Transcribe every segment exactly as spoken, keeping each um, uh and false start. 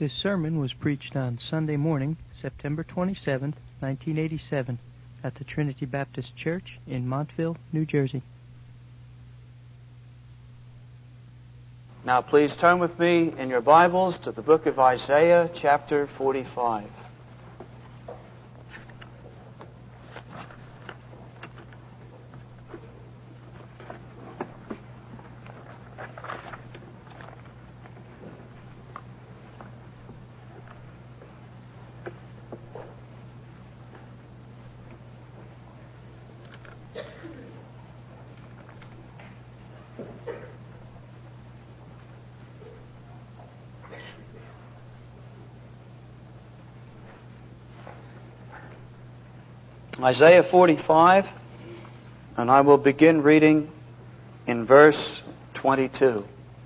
This sermon was preached on Sunday morning, September twenty-seventh, nineteen eighty-seven, at the Trinity Baptist Church in Montville, New Jersey. Now please turn with me in your Bibles to the book of Isaiah, chapter forty-five. Isaiah forty-five, and I will begin reading in verse twenty-two.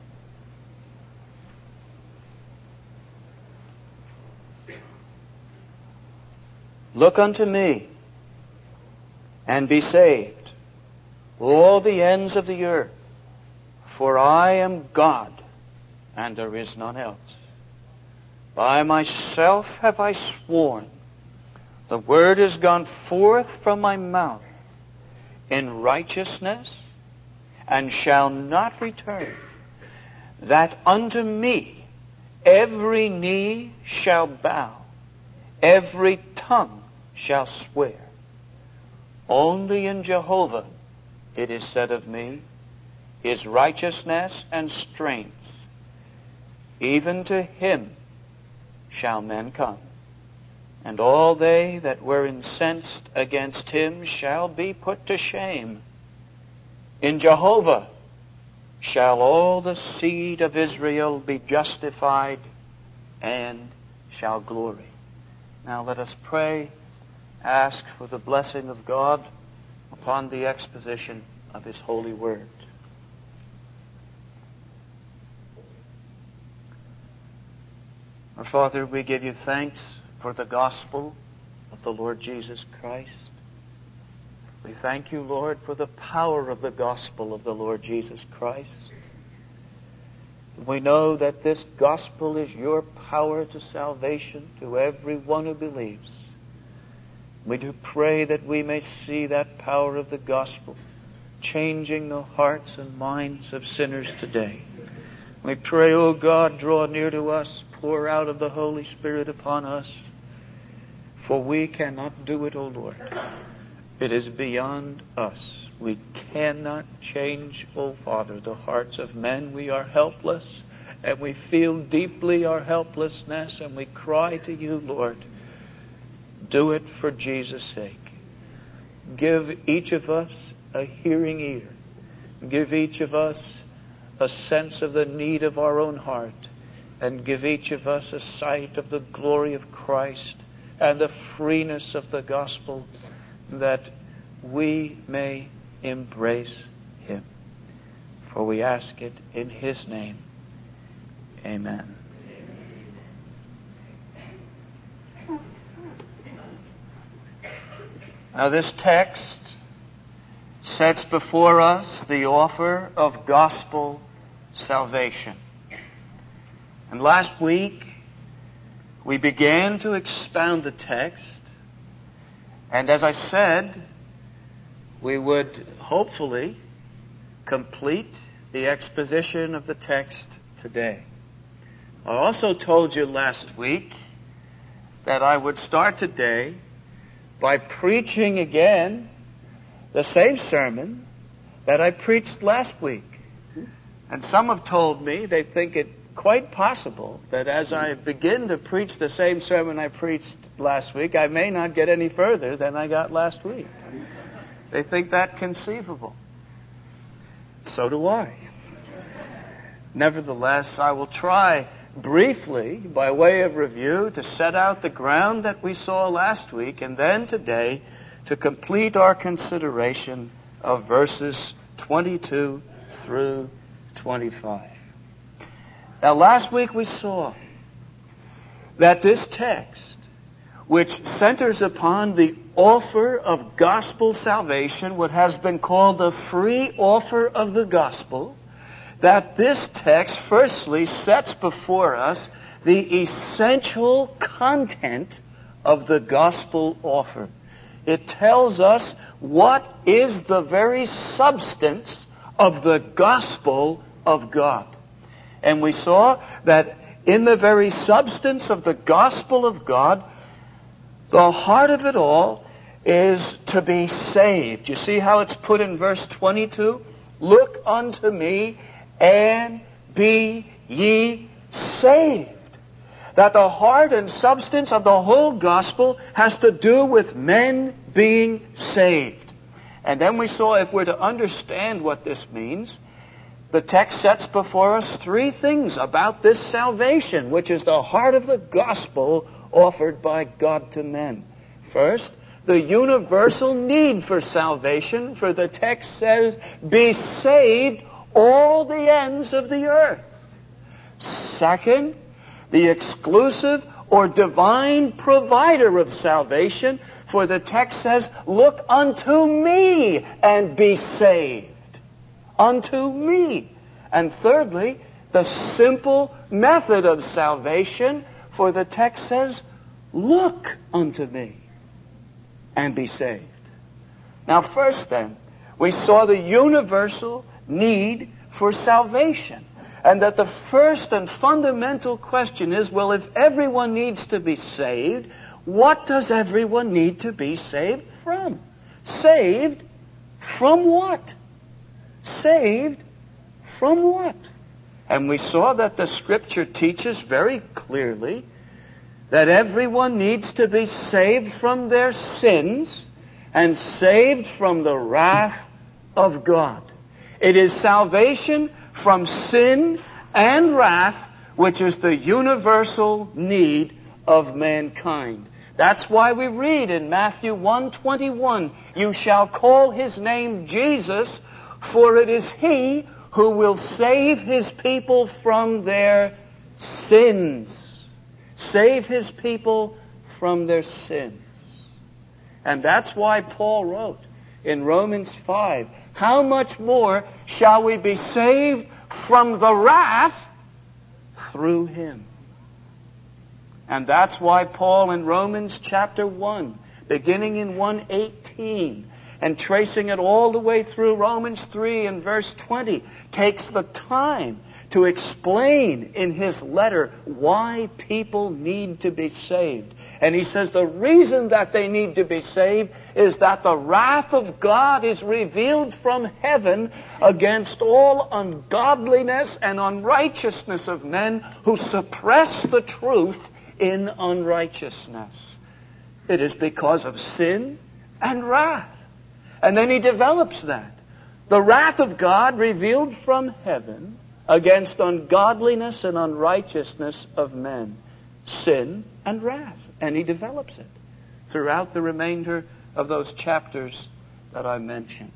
Look unto me, and be saved, all the ends of the earth, for I am God, and there is none else. By myself have I sworn, the word has gone forth from my mouth in righteousness, and shall not return, that unto me every knee shall bow, every tongue shall swear. Only in Jehovah, it is said of me, is righteousness and strength. Even to him shall men come. And all they that were incensed against him shall be put to shame. In Jehovah shall all the seed of Israel be justified and shall glory. Now let us pray, ask for the blessing of God upon the exposition of His holy word. Our Father, we give you thanks for the gospel of the Lord Jesus Christ. We thank you, Lord, for the power of the gospel of the Lord Jesus Christ. We know that this gospel is your power to salvation to everyone who believes. We do pray that we may see that power of the gospel changing the hearts and minds of sinners today. We pray, O God, draw near to us, pour out of the Holy Spirit upon us, for we cannot do it, O Lord. It is beyond us. We cannot change, O Father, the hearts of men. We are helpless, and we feel deeply our helplessness, and we cry to you, Lord, do it for Jesus' sake. Give each of us a hearing ear. Give each of us a sense of the need of our own heart, and give each of us a sight of the glory of Christ and the freeness of the gospel, that we may embrace Him. For we ask it in His name. Amen. Now this text sets before us the offer of gospel salvation. And last week, we began to expound the text, and as I said, we would hopefully complete the exposition of the text today. I also told you last week that I would start today by preaching again the same sermon that I preached last week. And some have told me they think it quite possible that as I begin to preach the same sermon I preached last week, I may not get any further than I got last week. They think that conceivable. So do I. Nevertheless, I will try briefly, by way of review, to set out the ground that we saw last week, and then today to complete our consideration of verses twenty-two through twenty-five. Now, last week we saw that this text, which centers upon the offer of gospel salvation, what has been called the free offer of the gospel, that this text firstly sets before us the essential content of the gospel offer. It tells us what is the very substance of the gospel of God. And we saw that in the very substance of the gospel of God, the heart of it all is to be saved. You see how it's put in verse twenty-two? Look unto me and be ye saved. That the heart and substance of the whole gospel has to do with men being saved. And then we saw, if we're to understand what this means, the text sets before us three things about this salvation, which is the heart of the gospel offered by God to men. First, the universal need for salvation, for the text says, be saved all the ends of the earth. Second, the exclusive or divine provider of salvation, for the text says, look unto me and be saved. Unto me. And thirdly, the simple method of salvation, for the text says, look unto me and be saved. Now first then, we saw the universal need for salvation. And that the first and fundamental question is, well, if everyone needs to be saved, what does everyone need to be saved from? Saved from what? Saved from what? And we saw that the Scripture teaches very clearly that everyone needs to be saved from their sins and saved from the wrath of God. It is salvation from sin and wrath, which is the universal need of mankind. That's why we read in Matthew one twenty-one, you shall call his name Jesus, for it is he who will save his people from their sins. Save his people from their sins. And that's why Paul wrote in Romans five, how much more shall we be saved from the wrath through him? And that's why Paul in Romans chapter one, beginning in one eighteen, and tracing it all the way through Romans three and verse twenty, takes the time to explain in his letter why people need to be saved. And he says the reason that they need to be saved is that the wrath of God is revealed from heaven against all ungodliness and unrighteousness of men who suppress the truth in unrighteousness. It is because of sin and wrath. And then he develops that. The wrath of God revealed from heaven against ungodliness and unrighteousness of men. Sin and wrath. And he develops it throughout the remainder of those chapters that I mentioned.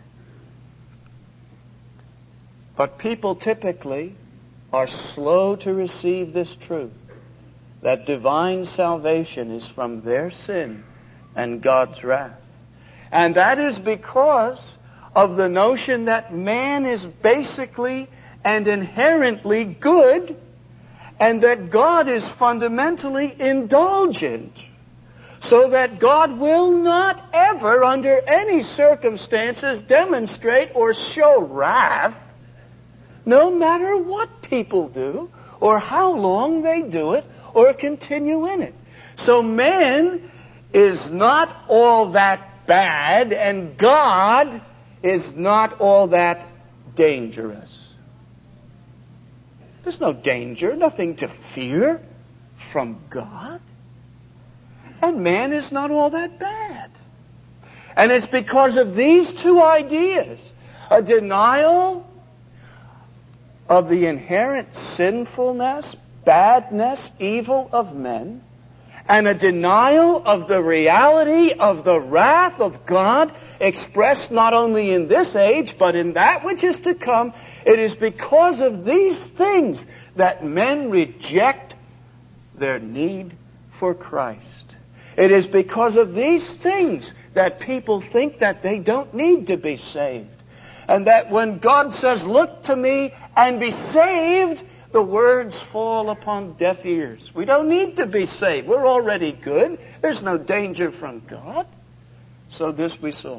But people typically are slow to receive this truth, that divine salvation is from their sin and God's wrath. And that is because of the notion that man is basically and inherently good, and that God is fundamentally indulgent, so that God will not ever, under any circumstances, demonstrate or show wrath, no matter what people do, or how long they do it, or continue in it. So man is not all that bad, and God is not all that dangerous. There's no danger, nothing to fear from God. And man is not all that bad. And it's because of these two ideas, a denial of the inherent sinfulness, badness, evil of men, and a denial of the reality of the wrath of God expressed not only in this age, but in that which is to come. It is because of these things that men reject their need for Christ. It is because of these things that people think that they don't need to be saved. And that when God says, look to me and be saved, the words fall upon deaf ears. We don't need to be saved. We're already good. There's no danger from God. So this we saw.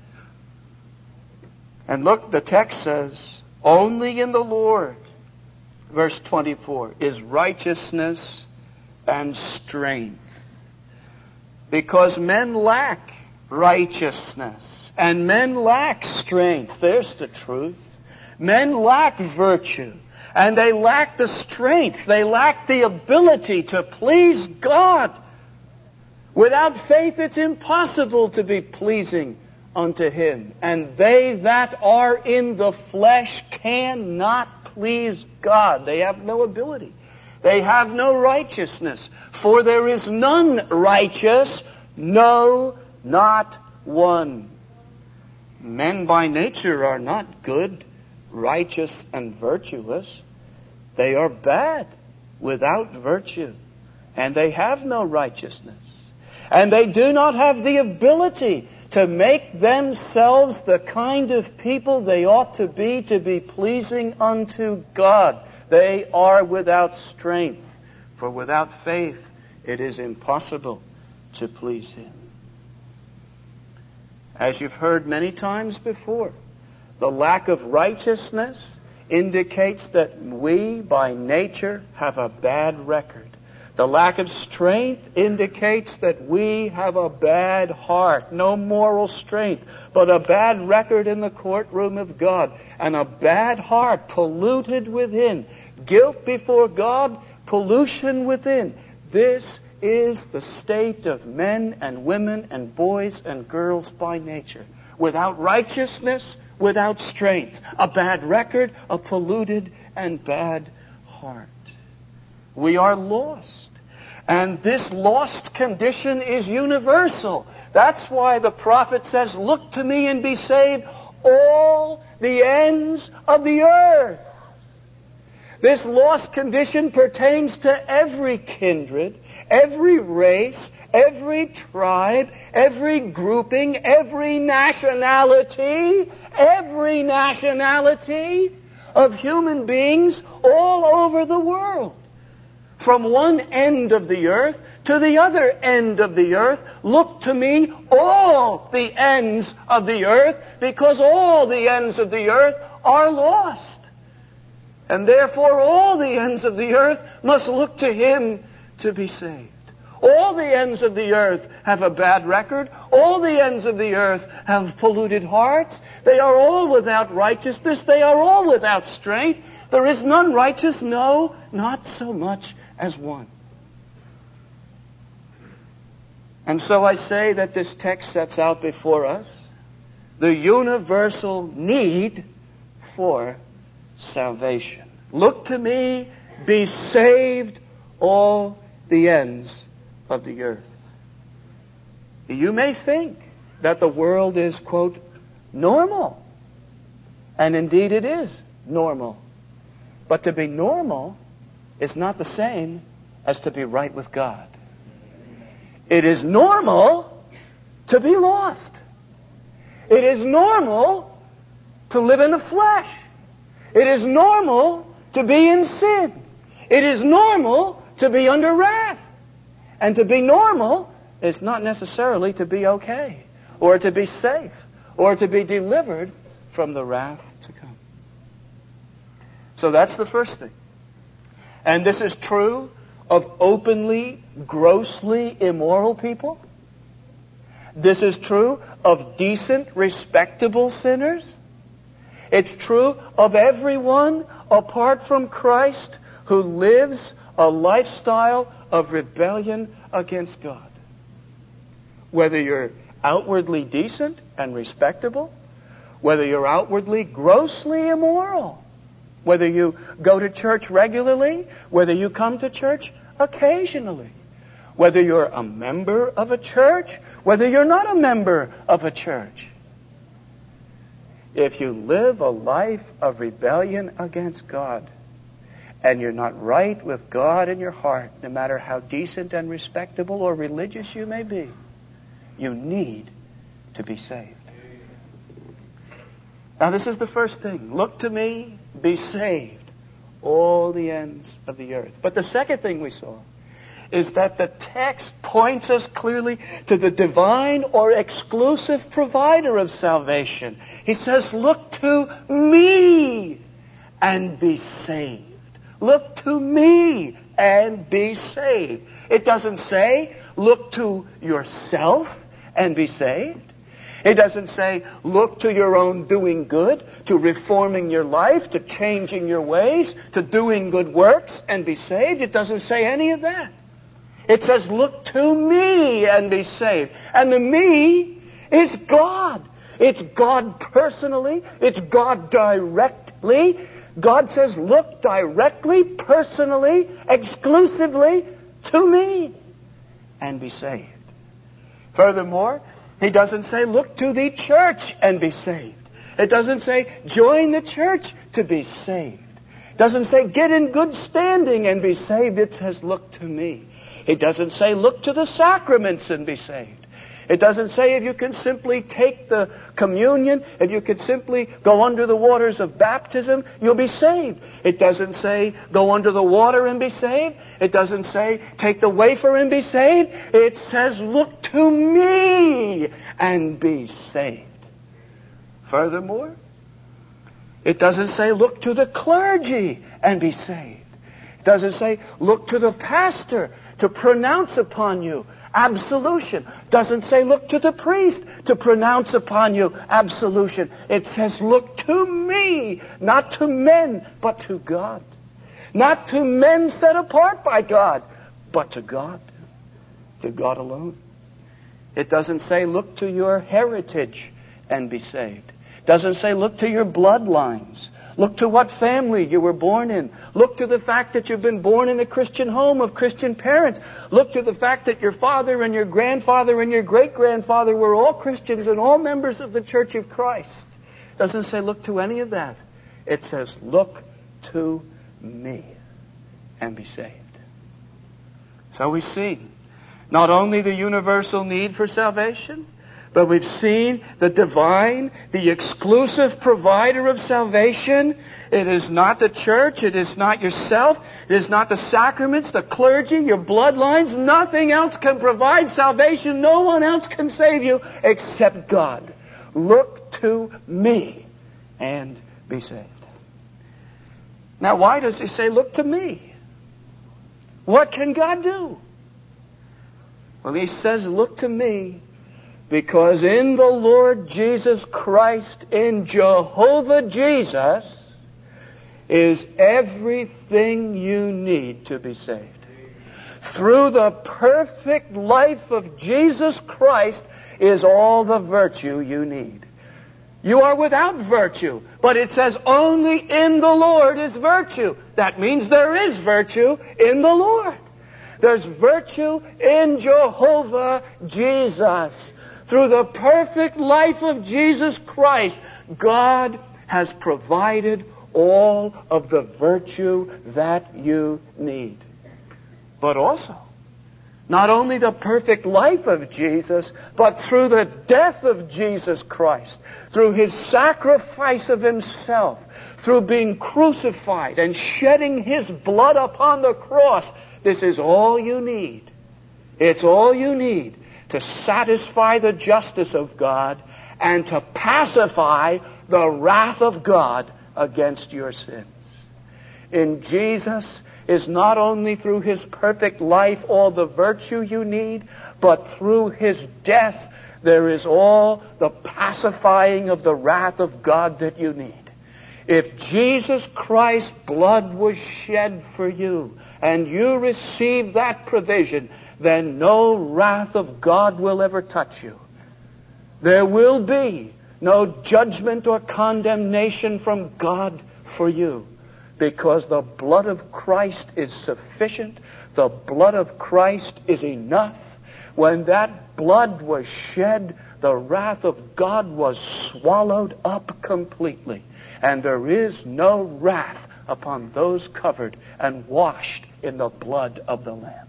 And look, the text says, only in the Lord, verse twenty-four, is righteousness and strength. Because men lack righteousness and men lack strength. There's the truth. Men lack virtue and they lack the strength. They lack the ability to please God. Without faith, it's impossible to be pleasing unto Him. And they that are in the flesh cannot please God. They have no ability. They have no righteousness. For there is none righteous, no, not one. Men by nature are not good, righteous, and virtuous. They are bad, without virtue. And they have no righteousness. And they do not have the ability to make themselves the kind of people they ought to be to be pleasing unto God. They are without strength, for without faith it is impossible to please Him. As you've heard many times before, the lack of righteousness indicates that we by nature have a bad record. The lack of strength indicates that we have a bad heart, no moral strength, but a bad record in the courtroom of God, and a bad heart polluted within. Guilt before God, pollution within. This is the state of men and women and boys and girls by nature. Without righteousness, without strength. A bad record, a polluted and bad heart. We are lost. And this lost condition is universal. That's why the prophet says, look to me and be saved, all the ends of the earth. This lost condition pertains to every kindred, every race, every tribe, every grouping, every nationality, every nationality of human beings all over the world. From one end of the earth to the other end of the earth, look to me, all the ends of the earth, because all the ends of the earth are lost. And therefore all the ends of the earth must look to Him to be saved. All the ends of the earth have a bad record. All the ends of the earth have polluted hearts. They are all without righteousness. They are all without strength. There is none righteous, no, not so much as one. And so I say that this text sets out before us the universal need for salvation. Look to me, be saved, all the ends of the earth. You may think that the world is, quote, normal. And indeed it is normal. But to be normal is not the same as to be right with God. It is normal to be lost. It is normal to live in the flesh. It is normal to be in sin. It is normal to be under wrath. And to be normal is not necessarily to be okay, or to be safe, or to be delivered from the wrath to come. So that's the first thing. And this is true of openly, grossly immoral people. This is true of decent, respectable sinners. It's true of everyone apart from Christ who lives a lifestyle of rebellion against God. Whether you're outwardly decent and respectable, whether you're outwardly grossly immoral, whether you go to church regularly, whether you come to church occasionally, whether you're a member of a church, whether you're not a member of a church. If you live a life of rebellion against God, and you're not right with God in your heart, no matter how decent and respectable or religious you may be, you need to be saved. Now this is the first thing. Look to me, be saved, all the ends of the earth. But the second thing we saw is that the text points us clearly to the divine or exclusive provider of salvation. He says, look to me and be saved. Look to me and be saved. It doesn't say, look to yourself and be saved. It doesn't say, look to your own doing good, to reforming your life, to changing your ways, to doing good works and be saved. It doesn't say any of that. It says, look to me and be saved. And the me is God. It's God personally. It's God directly. God says, look directly, personally, exclusively to me and be saved. Furthermore, He doesn't say, look to the church and be saved. It doesn't say, join the church to be saved. It doesn't say, get in good standing and be saved. It says, look to me. It doesn't say, look to the sacraments and be saved. It doesn't say if you can simply take the communion, if you can simply go under the waters of baptism, you'll be saved. It doesn't say go under the water and be saved. It doesn't say take the wafer and be saved. It says look to me and be saved. Furthermore, it doesn't say look to the clergy and be saved. It doesn't say look to the pastor to pronounce upon you absolution. Doesn't say look to the priest to pronounce upon you absolution. It says look to me, not to men, but to God. Not to men set apart by God, but to God. To God alone. It doesn't say look to your heritage and be saved. It doesn't say look to your bloodlines. Look to what family you were born in. Look to the fact that you've been born in a Christian home of Christian parents. Look to the fact that your father and your grandfather and your great-grandfather were all Christians and all members of the Church of Christ. It doesn't say look to any of that. It says look to me and be saved. So we see not only the universal need for salvation, but we've seen the divine, the exclusive provider of salvation. It is not the church. It is not yourself. It is not the sacraments, the clergy, your bloodlines. Nothing else can provide salvation. No one else can save you except God. Look to me and be saved. Now, why does He say, look to me? What can God do? Well, He says, look to me, because in the Lord Jesus Christ, in Jehovah Jesus, is everything you need to be saved. Through the perfect life of Jesus Christ is all the virtue you need. You are without virtue, but it says only in the Lord is virtue. That means there is virtue in the Lord. There's virtue in Jehovah Jesus. Through the perfect life of Jesus Christ, God has provided all of the virtue that you need. But also, not only the perfect life of Jesus, but through the death of Jesus Christ, through His sacrifice of Himself, through being crucified and shedding His blood upon the cross, this is all you need. It's all you need to satisfy the justice of God and to pacify the wrath of God against your sins. In Jesus is not only through His perfect life all the virtue you need, but through His death there is all the pacifying of the wrath of God that you need. If Jesus Christ's blood was shed for you and you receive that provision, then no wrath of God will ever touch you. There will be no judgment or condemnation from God for you, because the blood of Christ is sufficient. The blood of Christ is enough. When that blood was shed, the wrath of God was swallowed up completely. And there is no wrath upon those covered and washed in the blood of the Lamb.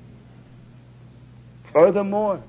Furthermore,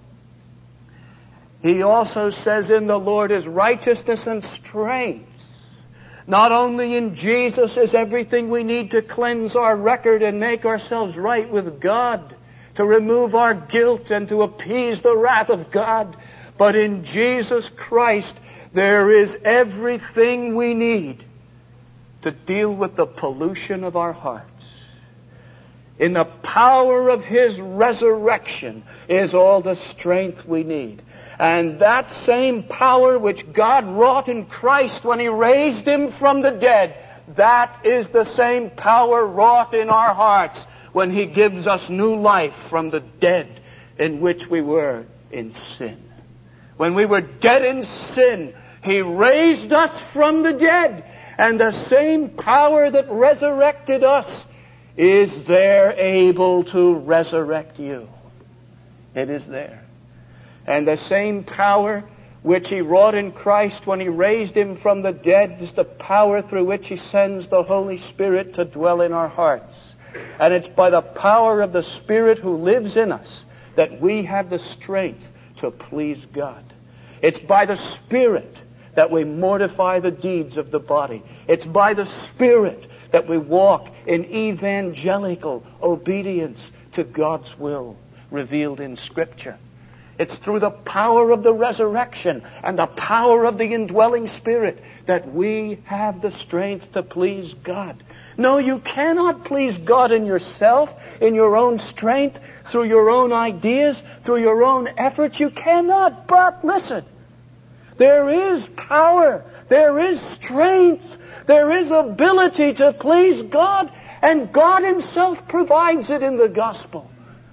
He also says in the Lord is righteousness and strength. Not only in Jesus is everything we need to cleanse our record and make ourselves right with God, to remove our guilt and to appease the wrath of God, but in Jesus Christ there is everything we need to deal with the pollution of our hearts. In the power of His resurrection is all the strength we need. And that same power which God wrought in Christ when He raised Him from the dead, that is the same power wrought in our hearts when He gives us new life from the dead in which we were in sin. When we were dead in sin, He raised us from the dead. And the same power that resurrected us is there able to resurrect you. It is there. And the same power which He wrought in Christ when He raised Him from the dead is the power through which He sends the Holy Spirit to dwell in our hearts. And it's by the power of the Spirit who lives in us that we have the strength to please God. It's by the Spirit that we mortify the deeds of the body. It's by the Spirit that we walk in evangelical obedience to God's will revealed in Scripture. It's through the power of the resurrection and the power of the indwelling Spirit that we have the strength to please God. No, you cannot please God in yourself, in your own strength, through your own ideas, through your own efforts. You cannot. But listen, there is power, there is strength, there is ability to please God, and God Himself provides it in the gospel.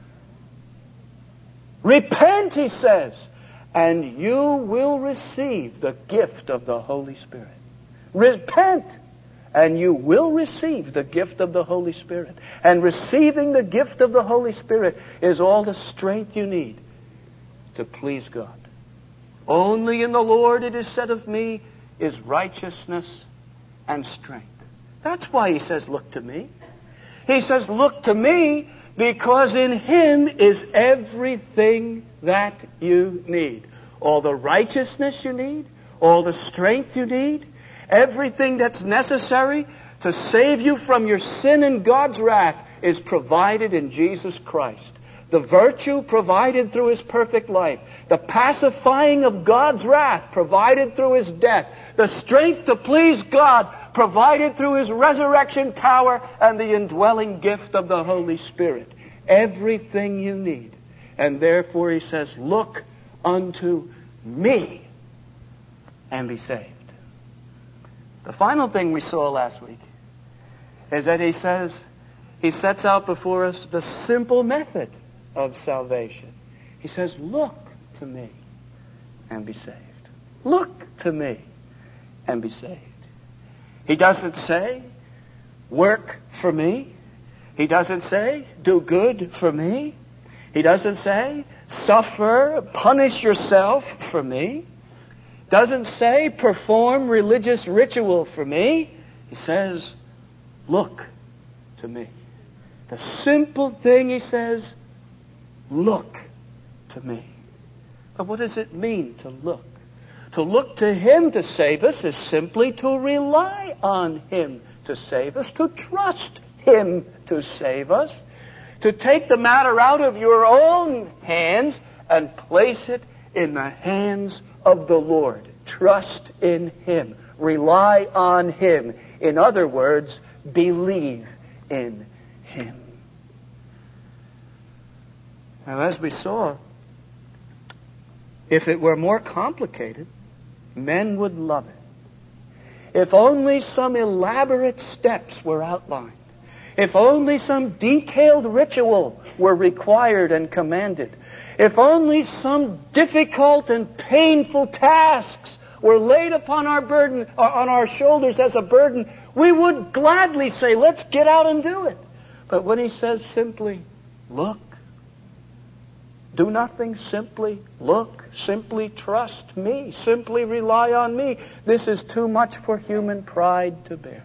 Repent, He says, and you will receive the gift of the Holy Spirit. Repent, and you will receive the gift of the Holy Spirit. And receiving the gift of the Holy Spirit is all the strength you need to please God. Only in the Lord, it is said of me, is righteousness and strength. That's why He says, look to me. He says, look to me, because in Him is everything that you need. All the righteousness you need, all the strength you need, everything that's necessary to save you from your sin and God's wrath is provided in Jesus Christ. The virtue provided through His perfect life. The pacifying of God's wrath provided through His death. The strength to please God provided through His resurrection power and the indwelling gift of the Holy Spirit. Everything you need. And therefore He says, look unto me and be saved. The final thing we saw last week is that He says, He sets out before us the simple method of salvation. He says, look to me and be saved. Look to me and be saved. He doesn't say, work for me. He doesn't say, do good for me. He doesn't say, suffer, punish yourself for me. Doesn't say, perform religious ritual for me. He says, look to me. The simple thing He says, look to me. But what does it mean to look? To look to Him to save us is simply to rely on Him to save us, to trust Him to save us, to take the matter out of your own hands and place it in the hands of the Lord. Trust in Him. Rely on Him. In other words, believe in Him. Now, as we saw, if it were more complicated, men would love it. If only some elaborate steps were outlined. If only some detailed ritual were required and commanded. If only some difficult and painful tasks were laid upon our burden, on our shoulders as a burden, we would gladly say, let's get out and do it. But when He says simply, look, do nothing, simply look, simply trust me, simply rely on me, this is too much for human pride to bear.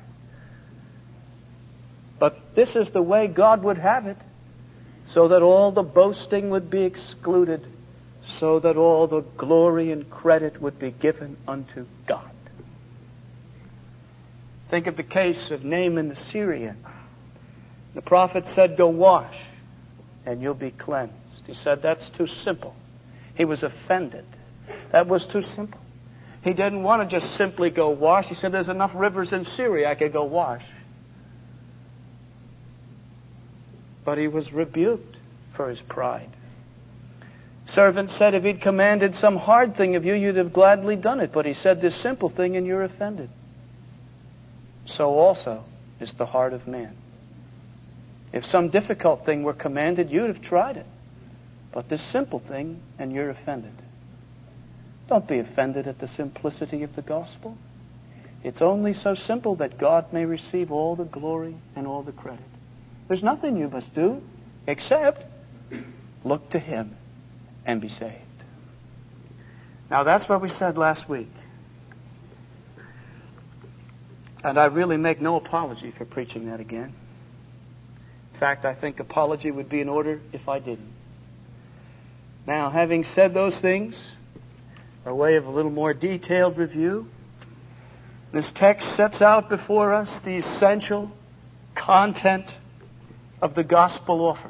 But this is the way God would have it, so that all the boasting would be excluded, so that all the glory and credit would be given unto God. Think of the case of Naaman the Syrian. The prophet said, go wash and you'll be cleansed. He said, that's too simple. He was offended. That was too simple. He didn't want to just simply go wash. He said, there's enough rivers in Syria, I could go wash. But he was rebuked for his pride. Servant said, if he'd commanded some hard thing of you, you'd have gladly done it. But he said this simple thing and you're offended. So also is the heart of man. If some difficult thing were commanded, you'd have tried it. But this simple thing, and you're offended. Don't be offended at the simplicity of the gospel. It's only so simple that God may receive all the glory and all the credit. There's nothing you must do except look to Him and be saved. Now that's what we said last week. And I really make no apology for preaching that again. In fact, I think apology would be in order if I didn't. Now, having said those things, by way of a little more detailed review, this text sets out before us the essential content of the gospel offer.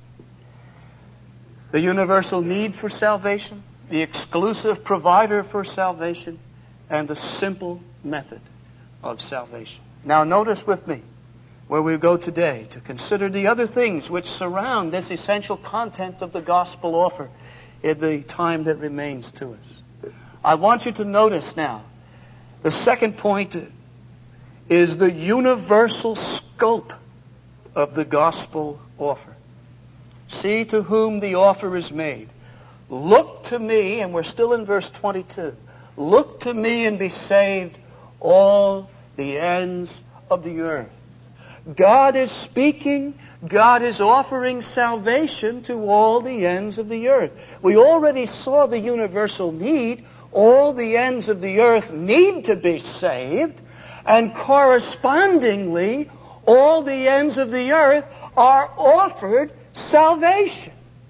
The universal need for salvation, the exclusive provider for salvation, and the simple method of salvation. Now notice with me where we go today to consider the other things which surround this essential content of the gospel offer in the time that remains to us. I want you to notice now, the second point is the universal scope of the gospel offer. See to whom the offer is made. Look to me, and we're still in verse twenty-two. Look to me and be saved, all the ends of the earth. God is speaking. God is offering salvation to all the ends of the earth. We already saw the universal need. All the ends of the earth need to be saved. And correspondingly, all the ends of the earth are offered salvation.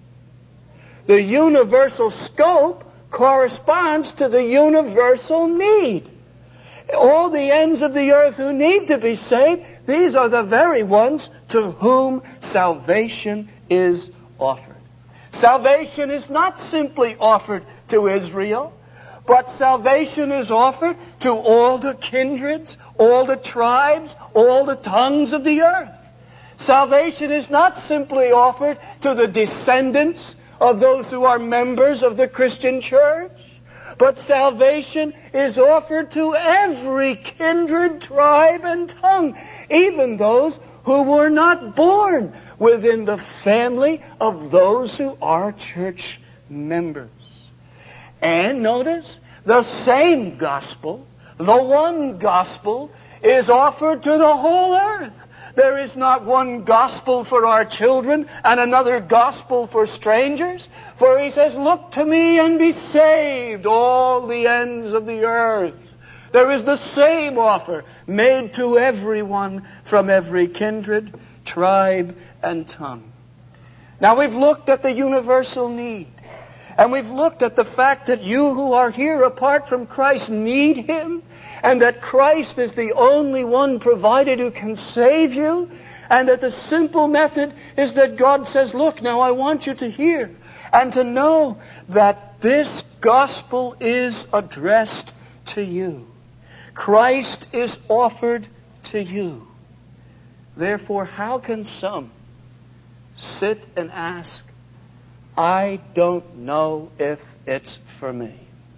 The universal scope corresponds to the universal need. All the ends of the earth who need to be saved, these are the very ones to whom salvation is offered. Salvation is not simply offered to Israel, but salvation is offered to all the kindreds, all the tribes, all the tongues of the earth. Salvation is not simply offered to the descendants of those who are members of the Christian church, but salvation is offered to every kindred, tribe, and tongue, even those who were not born within the family of those who are church members. And notice, the same gospel, the one gospel, is offered to the whole earth. There is not one gospel for our children and another gospel for strangers. For he says, look to me and be saved, all the ends of the earth. There is the same offer made to everyone from every kindred, tribe, and tongue. Now we've looked at the universal need. And we've looked at the fact that you who are here apart from Christ need Him. And that Christ is the only one provided who can save you. And that the simple method is that God says, look, now I want you to hear and to know that this gospel is addressed to you. Christ is offered to you. Therefore, how can some sit and ask, I don't know if it's for me?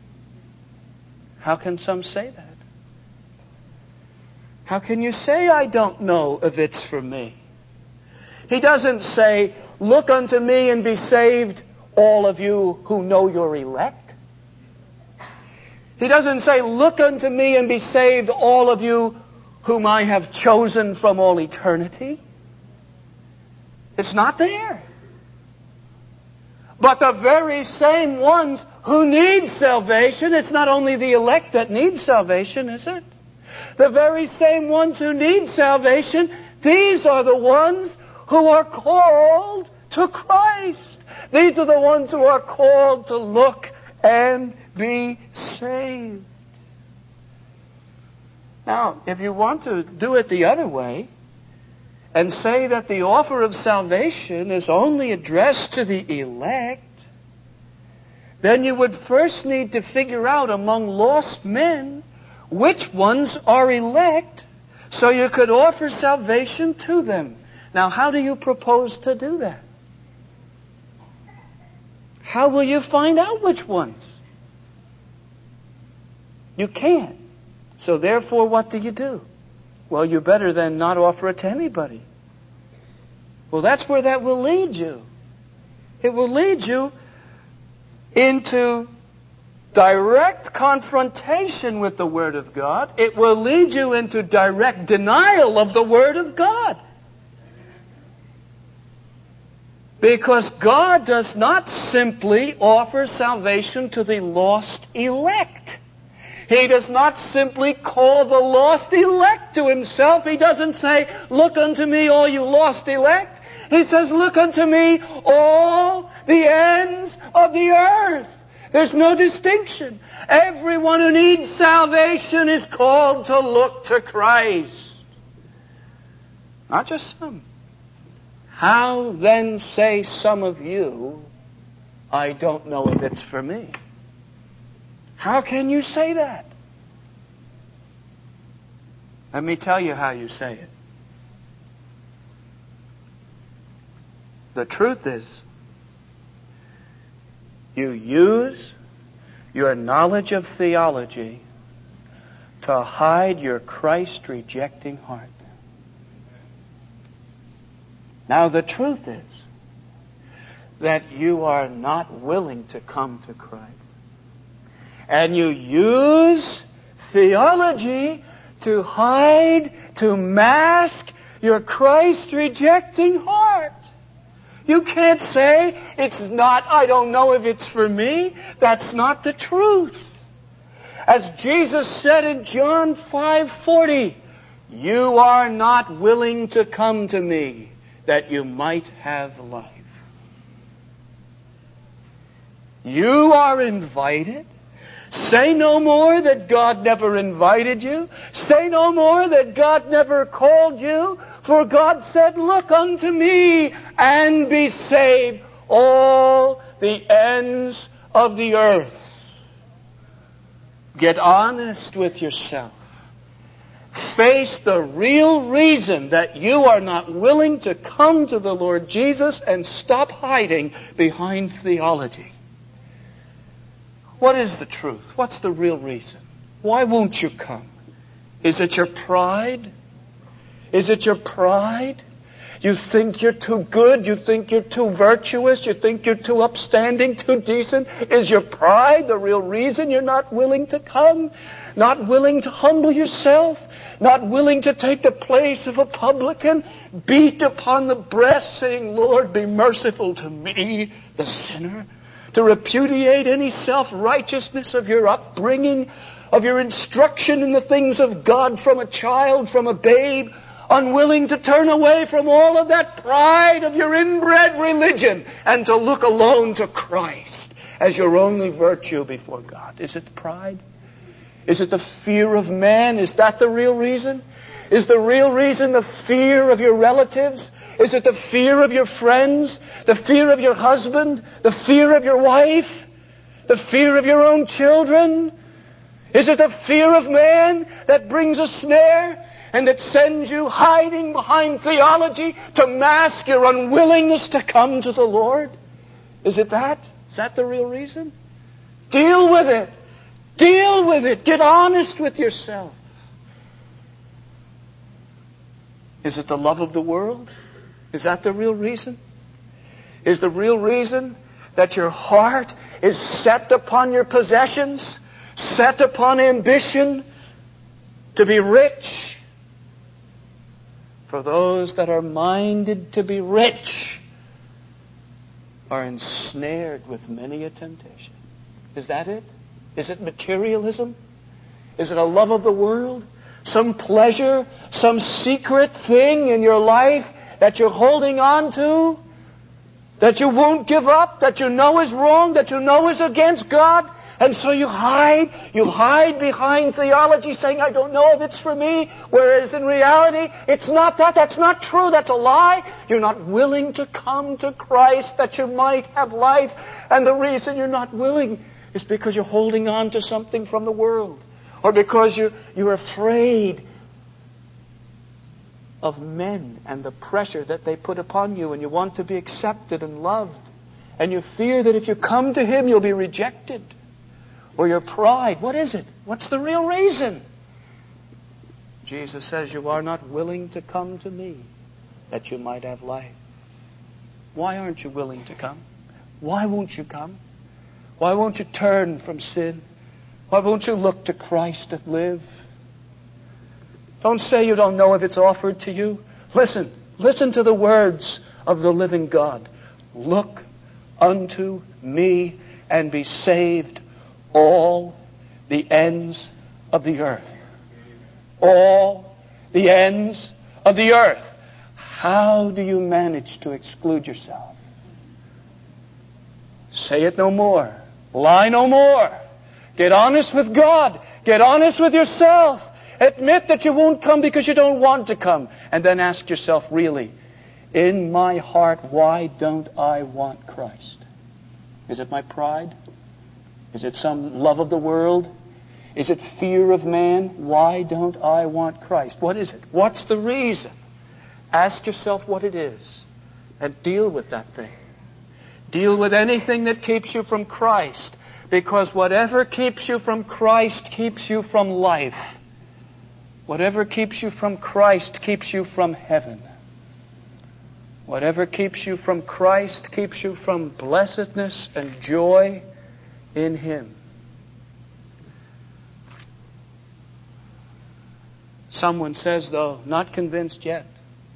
How can some say that? How can you say, I don't know if it's for me? He doesn't say, look unto me and be saved, all of you who know you're elect. He doesn't say, look unto me and be saved, all of you whom I have chosen from all eternity. It's not there. But the very same ones who need salvation, it's not only the elect that need salvation, is it? The very same ones who need salvation, these are the ones who are called to Christ. These are the ones who are called to look and be saved. Now, if you want to do it the other way and say that the offer of salvation is only addressed to the elect, then you would first need to figure out among lost men which ones are elect so you could offer salvation to them. Now, how do you propose to do that? How will you find out which ones? You can't. So therefore, what do you do? Well, you better then not offer it to anybody. Well, that's where that will lead you. It will lead you into direct confrontation with the Word of God. It will lead you into direct denial of the Word of God. Because God does not simply offer salvation to the lost elect. He does not simply call the lost elect to Himself. He doesn't say, "Look unto me, all you lost elect." He says, "Look unto me, all the ends of the earth." There's no distinction. Everyone who needs salvation is called to look to Christ. Not just some. How then say some of you, "I don't know if it's for me"? How can you say that? Let me tell you how you say it. The truth is, you use your knowledge of theology to hide your Christ-rejecting heart. Now, the truth is that you are not willing to come to Christ. And you use theology to hide, to mask your Christ-rejecting heart. You can't say, "It's not, I don't know if it's for me." That's not the truth. As Jesus said in John five forty, "You are not willing to come to me that you might have life." You are invited. Say no more that God never invited you. Say no more that God never called you. For God said, "Look unto me and be saved, all the ends of the earth." Get honest with yourself. Face the real reason that you are not willing to come to the Lord Jesus, and stop hiding behind theology. What is the truth? What's the real reason? Why won't you come? Is it your pride? Is it your pride? You think you're too good? You think you're too virtuous? You think you're too upstanding, too decent? Is your pride the real reason you're not willing to come? Not willing to humble yourself? Not willing to take the place of a publican? Beat upon the breast saying, "Lord, be merciful to me, the sinner"? To repudiate any self-righteousness of your upbringing, of your instruction in the things of God from a child, from a babe, unwilling to turn away from all of that pride of your inbred religion and to look alone to Christ as your only virtue before God. Is it pride? Is it the fear of man? Is that the real reason? Is the real reason the fear of your relatives? Is it the fear of your friends? The fear of your husband? The fear of your wife? The fear of your own children? Is it the fear of man that brings a snare and that sends you hiding behind theology to mask your unwillingness to come to the Lord? Is it that? Is that the real reason? Deal with it. Deal with it. Get honest with yourself. Is it the love of the world? Is that the real reason? Is the real reason that your heart is set upon your possessions, set upon ambition to be rich? For those that are minded to be rich are ensnared with many a temptation. Is that it? Is it materialism? Is it a love of the world? Some pleasure? Some secret thing in your life that you're holding on to? That you won't give up? That you know is wrong? That you know is against God? And so you hide, you hide behind theology saying, I don't know if it's for me, whereas in reality, it's not that. That's not true. That's a lie. You're not willing to come to Christ that you might have life. And the reason you're not willing is because you're holding on to something from the world. Or because you're, you're afraid of men and the pressure that they put upon you, and you want to be accepted and loved. And you fear that if you come to Him, you'll be rejected. Or your pride. What is it? What's the real reason? Jesus says, you are not willing to come to me that you might have life. Why aren't you willing to come? Why won't you come? Why won't you turn from sin? Why won't you look to Christ and live? Don't say you don't know if it's offered to you. Listen. Listen to the words of the living God. Look unto me and be saved, all the ends of the earth. All the ends of the earth. How do you manage to exclude yourself? Say it no more. Lie no more. Get honest with God. Get honest with yourself. Admit that you won't come because you don't want to come. And then ask yourself, really, in my heart, why don't I want Christ? Is it my pride? Is it some love of the world? Is it fear of man? Why don't I want Christ? What is it? What's the reason? Ask yourself what it is and deal with that thing. Deal with anything that keeps you from Christ, because whatever keeps you from Christ keeps you from life. Whatever keeps you from Christ keeps you from heaven. Whatever keeps you from Christ keeps you from blessedness and joy in Him. Someone says, though, not convinced yet.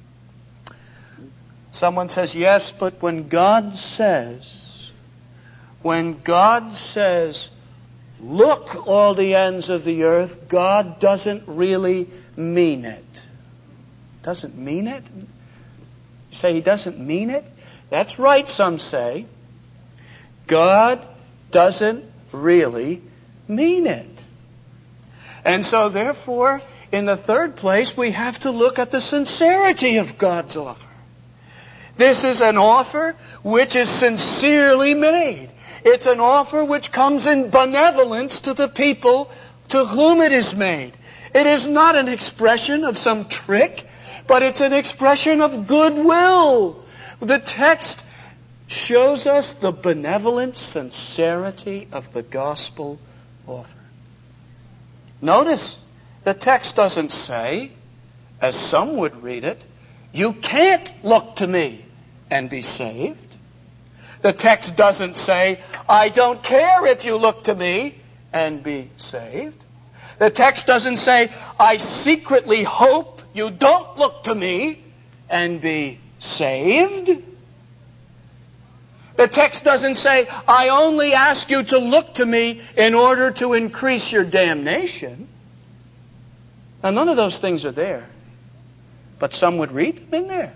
Someone says, yes, but when God says, when God says, look all the ends of the earth, God doesn't really mean it. Doesn't mean it? You say He doesn't mean it? That's right, some say. God doesn't really mean it. And so therefore, in the third place, we have to look at the sincerity of God's offer. This is an offer which is sincerely made. It's an offer which comes in benevolence to the people to whom it is made. It is not an expression of some trick, but it's an expression of goodwill. The text shows us the benevolent sincerity of the gospel offer. Notice, the text doesn't say, as some would read it, you can't look to me and be saved. The text doesn't say, I don't care if you look to me and be saved. The text doesn't say, I secretly hope you don't look to me and be saved. The text doesn't say, I only ask you to look to me in order to increase your damnation. Now, none of those things are there. But some would read them in there.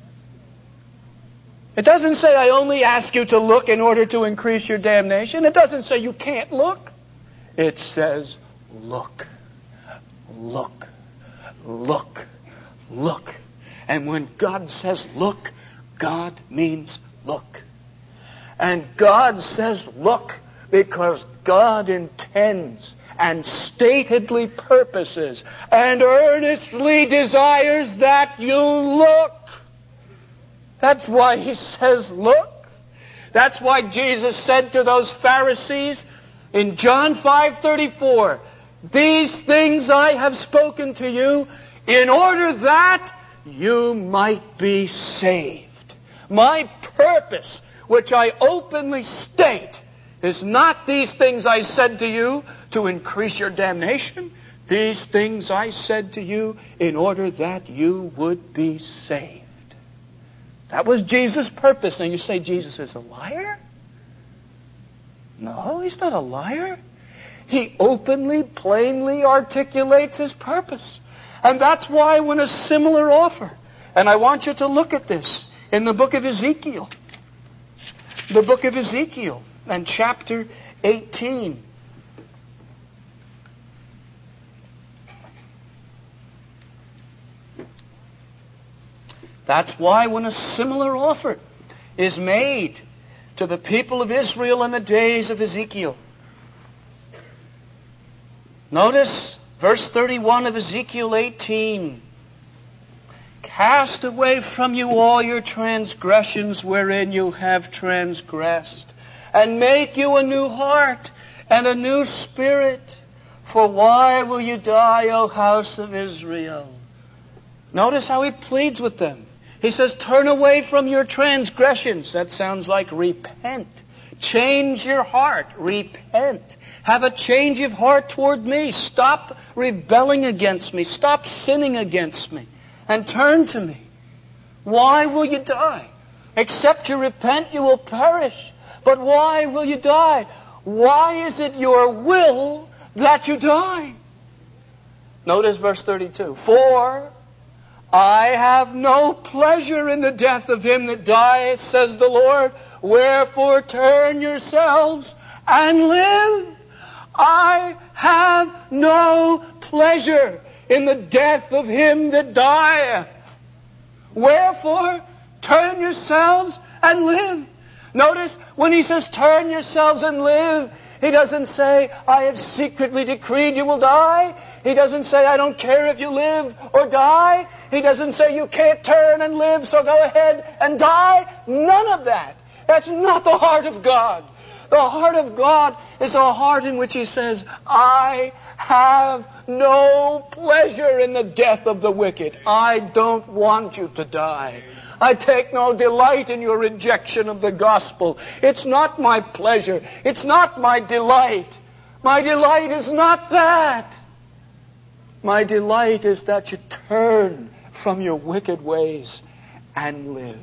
It doesn't say, I only ask you to look in order to increase your damnation. It doesn't say you can't look. It says, look, look, look, look. And when God says look, God means look. And God says look because God intends and statedly purposes and earnestly desires that you look. That's why He says look. That's why Jesus said to those Pharisees in John five thirty-four, these things I have spoken to you in order that you might be saved. My purpose, which I openly state, is not these things I said to you to increase your damnation. These things I said to you in order that you would be saved. That was Jesus' purpose. Now you say Jesus is a liar? No, He's not a liar. He openly, plainly articulates His purpose. And that's why when a similar offer, and I want you to look at this in the book of Ezekiel. The book of Ezekiel and chapter eighteen That's why when a similar offer is made to the people of Israel in the days of Ezekiel, notice verse thirty-one of Ezekiel eighteen. Cast away from you all your transgressions wherein you have transgressed, and make you a new heart and a new spirit. For why will you die, O house of Israel? Notice how he pleads with them. He says, turn away from your transgressions. That sounds like repent. Change your heart. Repent. Have a change of heart toward me. Stop rebelling against me. Stop sinning against me. And turn to me. Why will you die? Except you repent, you will perish. But why will you die? Why is it your will that you die? Notice verse thirty-two. For I have no pleasure in the death of him that dieth, says the Lord. Wherefore turn yourselves and live. I have no pleasure in the death of him that dieth. Wherefore turn yourselves and live. Notice when he says turn yourselves and live, he doesn't say, I have secretly decreed you will die. He doesn't say, I don't care if you live or die. He doesn't say, you can't turn and live, so go ahead and die. None of that. That's not the heart of God. The heart of God is a heart in which he says, I have no pleasure in the death of the wicked. I don't want you to die. I take no delight in your rejection of the gospel. It's not my pleasure. It's not my delight. My delight is not that. My delight is that you turn from your wicked ways and live.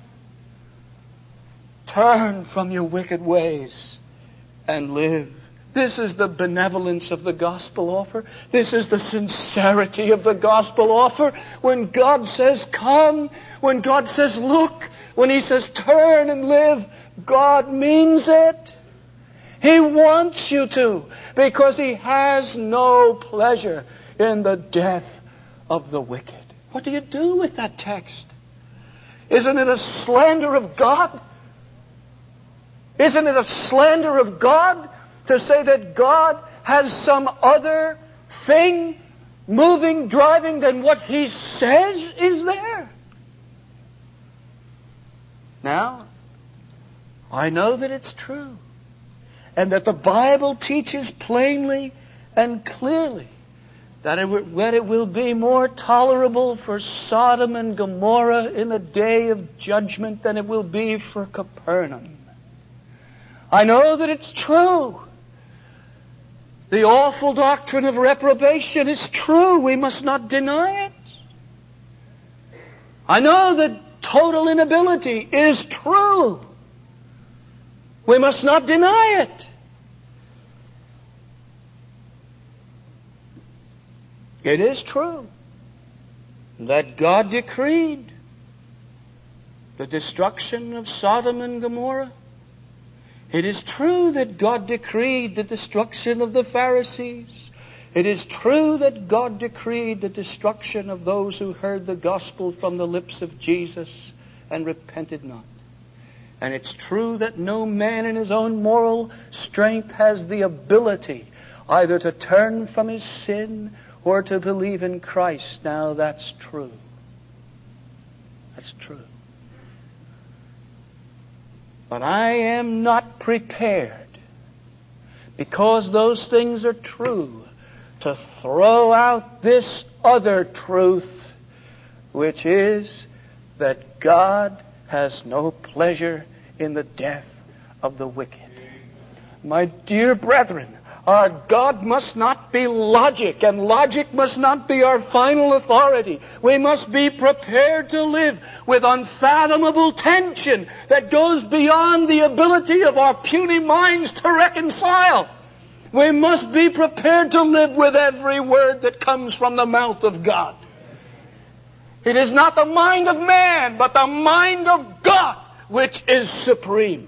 Turn from your wicked ways and live. This is the benevolence of the gospel offer. This is the sincerity of the gospel offer. When God says, come, when God says, look, when he says, turn and live, God means it. He wants you to, because he has no pleasure in the death of the wicked. What do you do with that text? Isn't it a slander of God? Isn't it a slander of God to say that God has some other thing moving, driving than what he says is there? Now, I know that it's true, and that the Bible teaches plainly and clearly that it, w- that it will be more tolerable for Sodom and Gomorrah in the day of judgment than it will be for Capernaum. I know that it's true. The awful doctrine of reprobation is true. We must not deny it. I know that total inability is true. We must not deny it. It is true that God decreed the destruction of Sodom and Gomorrah. It is true that God decreed the destruction of the Pharisees. It is true that God decreed the destruction of those who heard the gospel from the lips of Jesus and repented not. And it's true that no man in his own moral strength has the ability either to turn from his sin or to believe in Christ. Now that's true. That's true. But I am not prepared, because those things are true, to throw out this other truth, which is that God has no pleasure in the death of the wicked. My dear brethren, our God must not be logic, and logic must not be our final authority. We must be prepared to live with unfathomable tension that goes beyond the ability of our puny minds to reconcile. We must be prepared to live with every word that comes from the mouth of God. It is not the mind of man, but the mind of God which is supreme.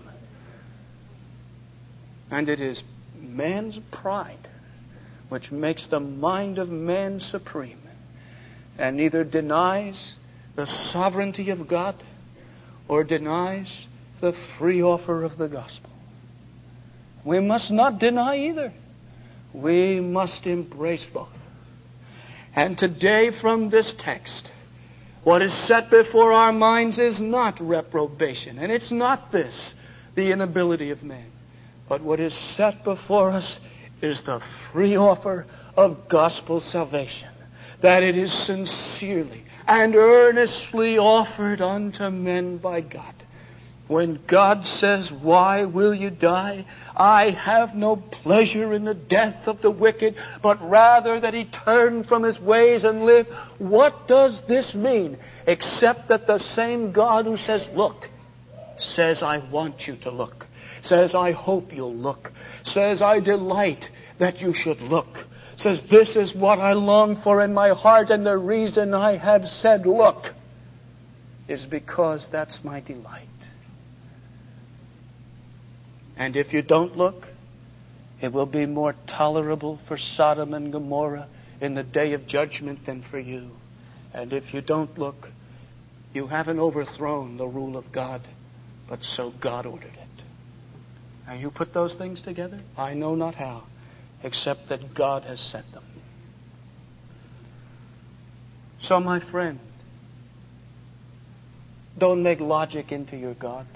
And it is man's pride which makes the mind of man supreme, and neither denies the sovereignty of God or denies the free offer of the gospel. We must not deny either. We must embrace both. And today from this text, what is set before our minds is not reprobation. And it's not this, the inability of man. But what is set before us is the free offer of gospel salvation. That it is sincerely and earnestly offered unto men by God. When God says, why will you die? I have no pleasure in the death of the wicked, but rather that he turn from his ways and live. What does this mean? Except that the same God who says, look, says, I want you to look. Says, I hope you'll look. Says, I delight that you should look. Says, this is what I long for in my heart, and the reason I have said, look, is because that's my delight. And if you don't look, it will be more tolerable for Sodom and Gomorrah in the day of judgment than for you. And if you don't look, you haven't overthrown the rule of God, but so God ordered it. Now you put those things together? I know not how, except that God has sent them. So my friend, don't make logic into your God.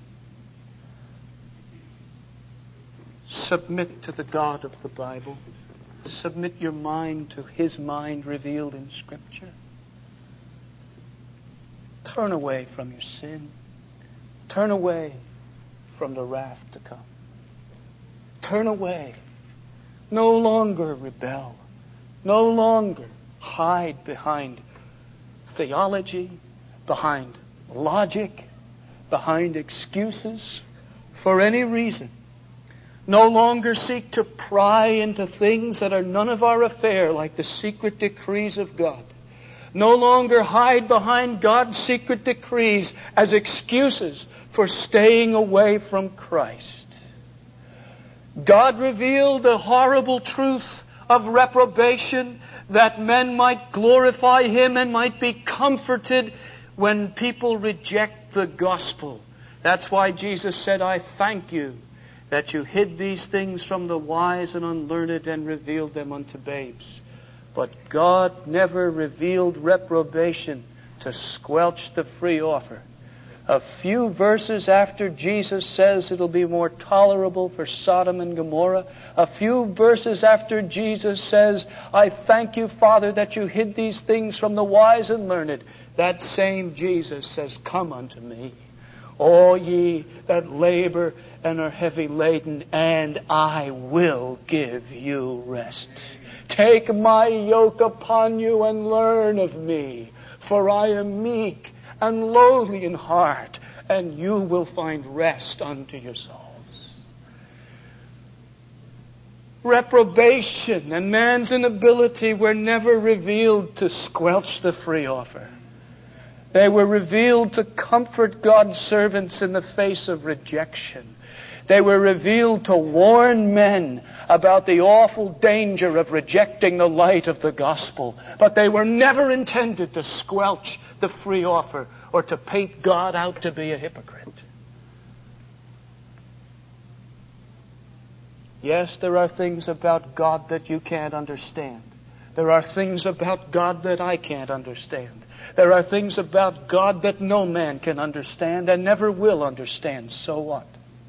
Submit to the God of the Bible. Submit your mind to His mind revealed in Scripture. Turn away from your sin. Turn away from the wrath to come. Turn away. No longer rebel. No longer hide behind theology, behind logic, behind excuses for any reason. No longer seek to pry into things that are none of our affair, like the secret decrees of God. No longer hide behind God's secret decrees as excuses for staying away from Christ. God revealed the horrible truth of reprobation, that men might glorify Him and might be comforted when people reject the gospel. That's why Jesus said, I thank you that you hid these things from the wise and unlearned and revealed them unto babes. But God never revealed reprobation to squelch the free offer. A few verses after Jesus says it'll be more tolerable for Sodom and Gomorrah, a few verses after Jesus says, I thank you, Father, that you hid these things from the wise and learned, that same Jesus says, come unto me, all ye that labor and are heavy laden, and I will give you rest. Take my yoke upon you and learn of me, for I am meek and lowly in heart, and you will find rest unto your souls. Reprobation and man's inability were never revealed to squelch the free offer. They were revealed to comfort God's servants in the face of rejection. They were revealed to warn men about the awful danger of rejecting the light of the gospel. But they were never intended to squelch the free offer or to paint God out to be a hypocrite. Yes, there are things about God that you can't understand. There are things about God that I can't understand. There are things about God that no man can understand and never will understand. So what?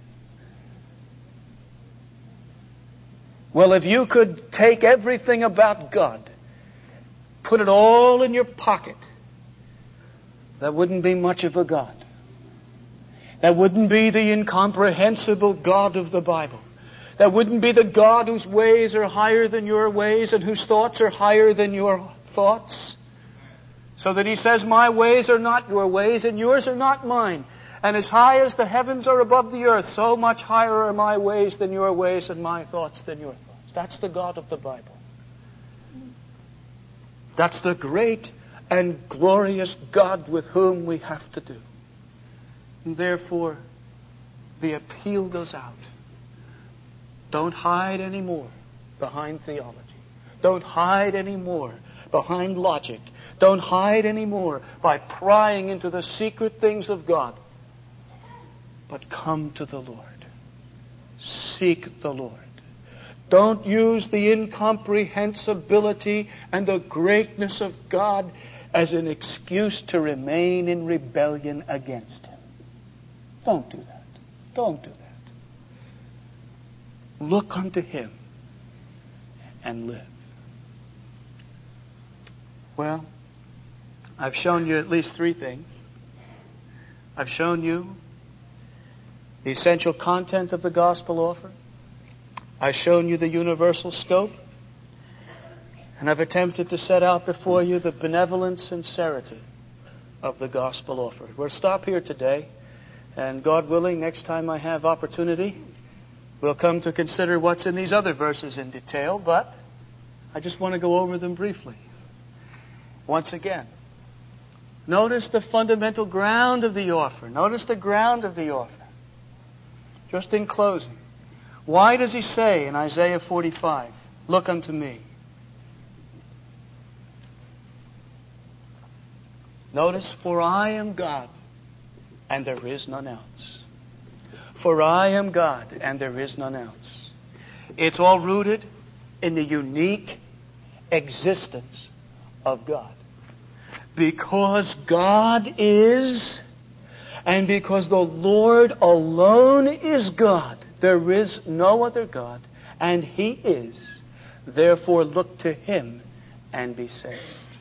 Well, if you could take everything about God, put it all in your pocket, that wouldn't be much of a God. That wouldn't be the incomprehensible God of the Bible. That wouldn't be the God whose ways are higher than your ways and whose thoughts are higher than your thoughts. So that He says, my ways are not your ways and yours are not mine. And as high as the heavens are above the earth, so much higher are my ways than your ways and my thoughts than your thoughts. That's the God of the Bible. That's the great and glorious God with whom we have to do. And therefore, the appeal goes out. Don't hide anymore behind theology. Don't hide anymore behind logic. Don't hide anymore by prying into the secret things of God. But come to the Lord. Seek the Lord. Don't use the incomprehensibility and the greatness of God as an excuse to remain in rebellion against Him. Don't do that. Don't do that. Look unto Him and live. Well, I've shown you at least three things. I've shown you the essential content of the gospel offer. I've shown you the universal scope. And I've attempted to set out before you the benevolent sincerity of the gospel offer. We'll stop here today. And God willing, next time I have opportunity, we'll come to consider what's in these other verses in detail. But I just want to go over them briefly. Once again, notice the fundamental ground of the offer. Notice the ground of the offer. Just in closing, why does He say in Isaiah forty-five, look unto me? Notice, for I am God, and there is none else. For I am God, and there is none else. It's all rooted in the unique existence of God. Because God is, and because the Lord alone is God, there is no other God, and He is. Therefore look to Him and be saved.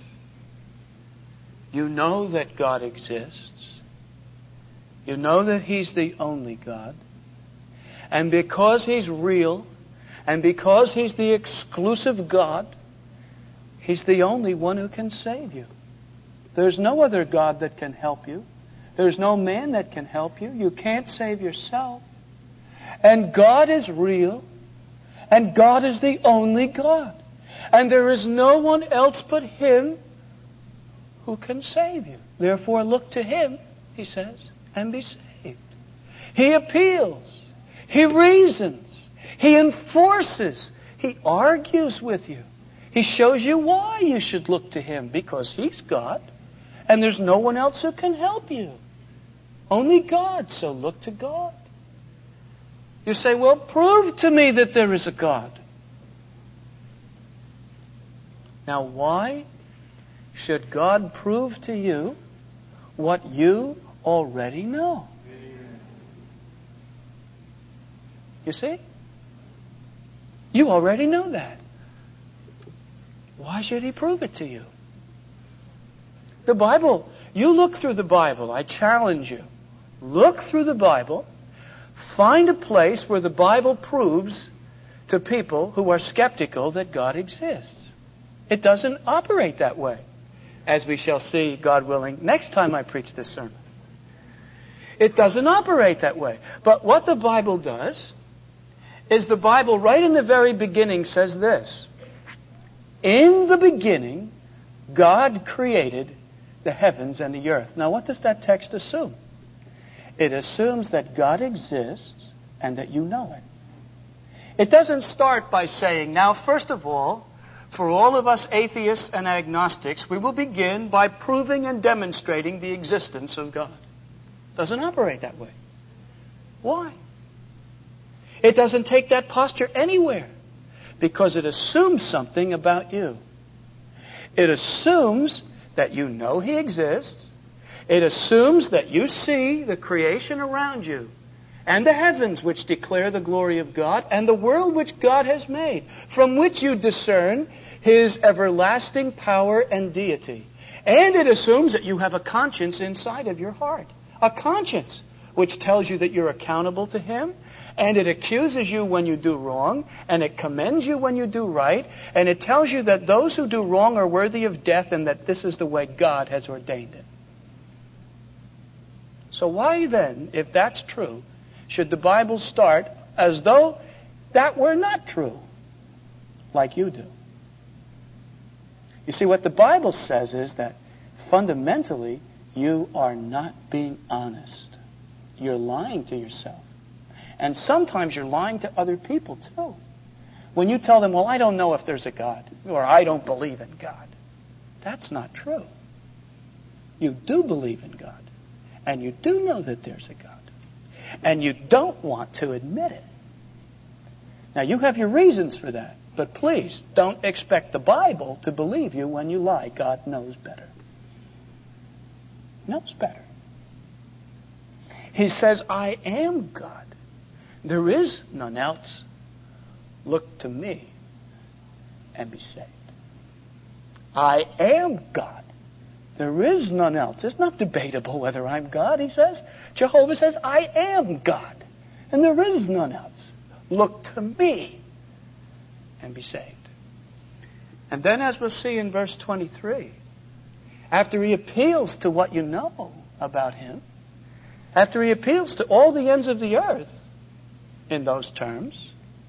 You know that God exists. You know that He's the only God. And because He's real, and because He's the exclusive God, He's the only one who can save you. There's no other God that can help you. There's no man that can help you. You can't save yourself. And God is real, and God is the only God. And there is no one else but Him who can save you. Therefore look to Him, He says, and be saved. He appeals. He reasons. He enforces. He argues with you. He shows you why you should look to Him, because He's God. And there's no one else who can help you. Only God, so look to God. You say, well, prove to me that there is a God. Now, why should God prove to you what you already know? You see? You already know that. Why should He prove it to you? The Bible, you look through the Bible. I challenge you. Look through the Bible. Find a place where the Bible proves to people who are skeptical that God exists. It doesn't operate that way, as we shall see, God willing, next time I preach this sermon. It doesn't operate that way. But what the Bible does is the Bible right in the very beginning says this. In the beginning, God created the heavens and the earth. Now, what does that text assume? It assumes that God exists and that you know it. It doesn't start by saying, now, first of all, for all of us atheists and agnostics, we will begin by proving and demonstrating the existence of God. It doesn't operate that way. Why? It doesn't take that posture anywhere, because it assumes something about you. It assumes that you know He exists. It assumes that you see the creation around you, and the heavens which declare the glory of God, and the world which God has made, from which you discern His everlasting power and deity. And it assumes that you have a conscience inside of your heart. A conscience which tells you that you're accountable to Him, and it accuses you when you do wrong, and it commends you when you do right, and it tells you that those who do wrong are worthy of death, and that this is the way God has ordained it. So why then, if that's true, should the Bible start as though that were not true, like you do? You see, what the Bible says is that fundamentally you are not being honest. You're lying to yourself. And sometimes you're lying to other people too. When you tell them, well, I don't know if there's a God, or I don't believe in God. That's not true. You do believe in God. And you do know that there's a God. And you don't want to admit it. Now, you have your reasons for that. But please, don't expect the Bible to believe you when you lie. God knows better. Knows better. He says, I am God. There is none else. Look to me and be saved. I am God. There is none else. It's not debatable whether I'm God, he says. Jehovah says, I am God. And there is none else. Look to me and be saved. And then, as we'll see in verse twenty-three, after he appeals to what you know about him, after he appeals to all the ends of the earth in those terms,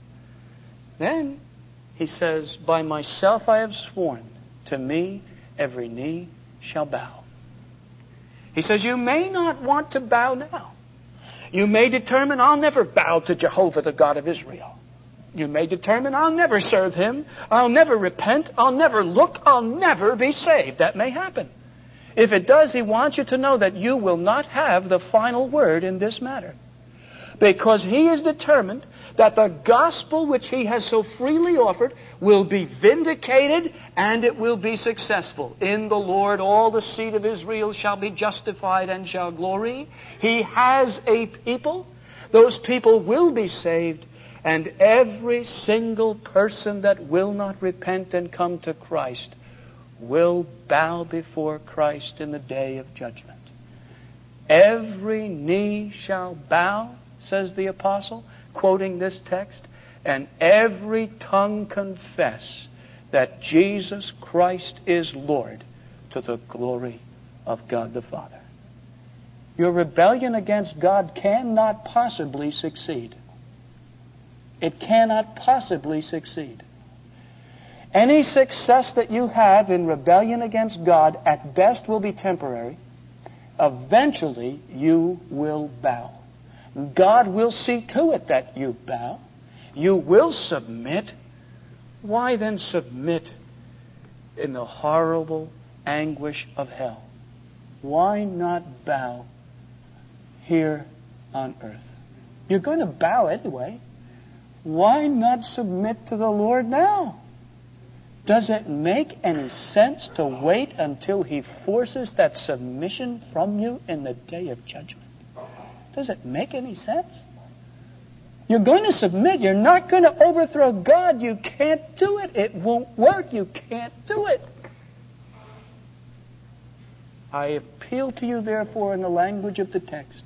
then he says, by myself I have sworn, to me every knee shall bow. He says, you may not want to bow now. You may determine, I'll never bow to Jehovah, the God of Israel. You may determine, I'll never serve him. I'll never repent. I'll never look. I'll never be saved. That may happen. If it does, he wants you to know that you will not have the final word in this matter. Because he is determined that the gospel which he has so freely offered will be vindicated and it will be successful. In the Lord all the seed of Israel shall be justified and shall glory. He has a people. Those people will be saved. And every single person that will not repent and come to Christ will bow before Christ in the day of judgment. Every knee shall bow, says the apostle, quoting this text, and every tongue confess that Jesus Christ is Lord, to the glory of God the Father. Your rebellion against God cannot possibly succeed. It cannot possibly succeed. Any success that you have in rebellion against God at best will be temporary. Eventually, you will bow. God will see to it that you bow. You will submit. Why then submit in the horrible anguish of hell? Why not bow here on earth? You're going to bow anyway. Why not submit to the Lord now? Does it make any sense to wait until he forces that submission from you in the day of judgment? Does it make any sense? You're going to submit. You're not going to overthrow God. You can't do it. It won't work. You can't do it. I appeal to you, therefore, in the language of the text.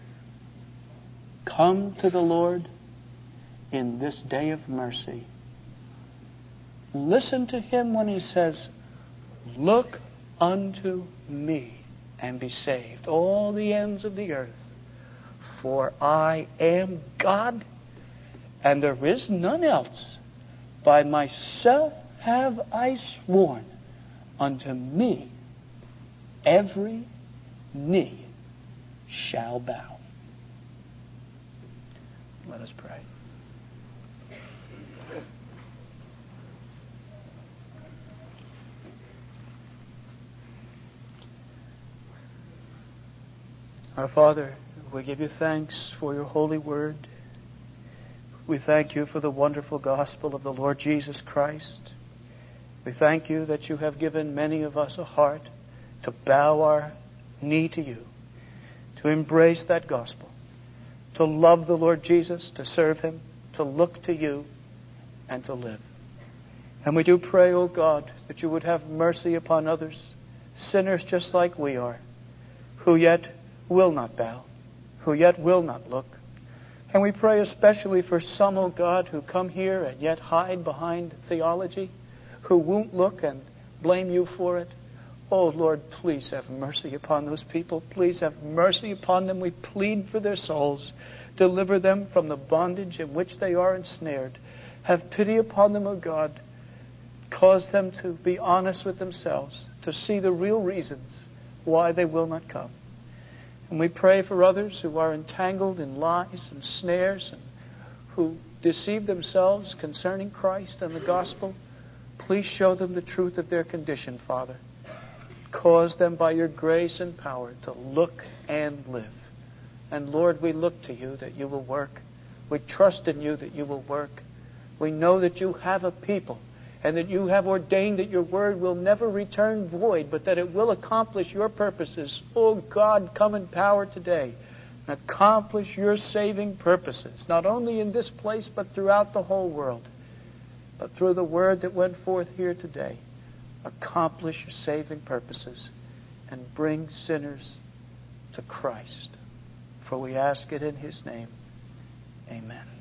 Come to the Lord in this day of mercy. Listen to him when he says, look unto me and be saved, all the ends of the earth. For I am God, and there is none else. By myself have I sworn, unto me every knee shall bow. Let us pray. Our Father, we give you thanks for your holy word. We thank you for the wonderful gospel of the Lord Jesus Christ. We thank you that you have given many of us a heart to bow our knee to you, to embrace that gospel, to love the Lord Jesus, to serve him, to look to you, and to live. And we do pray, O God, that you would have mercy upon others, sinners just like we are, who yet will not bow, who yet will not look. And we pray especially for some, O God, who come here and yet hide behind theology, who won't look and blame you for it. Oh, Lord, please have mercy upon those people. Please have mercy upon them. We plead for their souls. Deliver them from the bondage in which they are ensnared. Have pity upon them, O God. Cause them to be honest with themselves, to see the real reasons why they will not come. And we pray for others who are entangled in lies and snares and who deceive themselves concerning Christ and the gospel. Please show them the truth of their condition, Father. Cause them by your grace and power to look and live. And Lord, we look to you that you will work. We trust in you that you will work. We know that you have a people and that you have ordained that your word will never return void, but that it will accomplish your purposes. Oh God, come in power today. Accomplish your saving purposes, not only in this place, but throughout the whole world. But through the word that went forth here today, accomplish your saving purposes and bring sinners to Christ. For we ask it in His name. Amen.